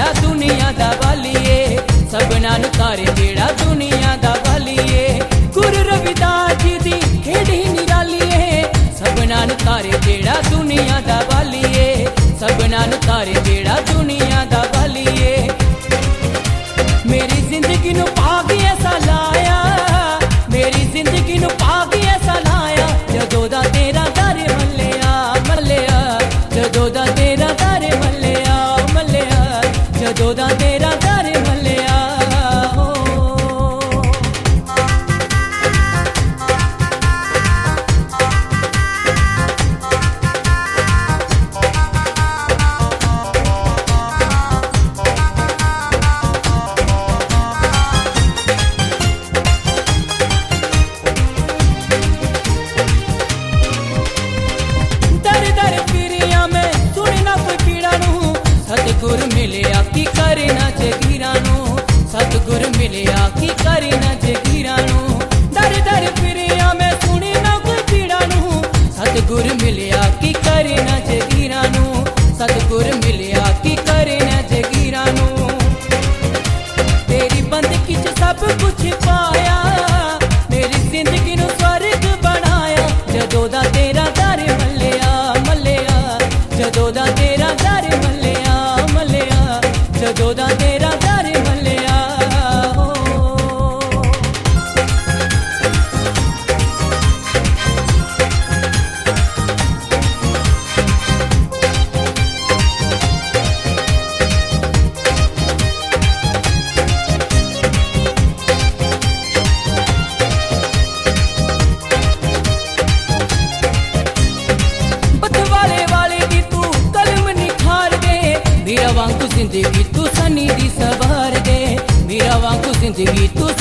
जेड़ा दुनिया दा वालिए सबना नु तारे जेड़ा दुनिया दा वालिए गुरु रविदास जी दी खेड़ ही निराली है सबना नु तारे जेड़ा दुनिया दा वालिए सबना नु तारे जेड़ा दुनिया दा वालिए मेरी जिंदगी नु पाग ऐसा लाया मेरी जिंदगी नु पाग ऐसा लाया जदों दा तेरा दर मल्लिया मल्लिया जदों दा तेरा दर मल्लिया मल्लिया जदों दा तेरा दर मल्लिया सतगुर मिलिया की करना जगीरानू सतगुर मिलिया की करना जगीरानू दर दर फिरिया मैं सुनी ना कोई पीड़ानू सतगुर मिलिया की करना जगीरानू सतगुर मिलिया की करना जगीरानू तेरी बंदगी च सब कुछ पाया मेरी जिंदगी नू स्वर्ग बनाया जदों दा तेरा दर मल्लिया मल्लिया जदों दा तेरा दर मल्लिया जदों दा तेरा दर मल्लिया बतवाले वाले दी तू कलम निखार दे वीरा वांगू जिंदगी तू सनी दी सवार दे वीरा वांगू जिंदगी तू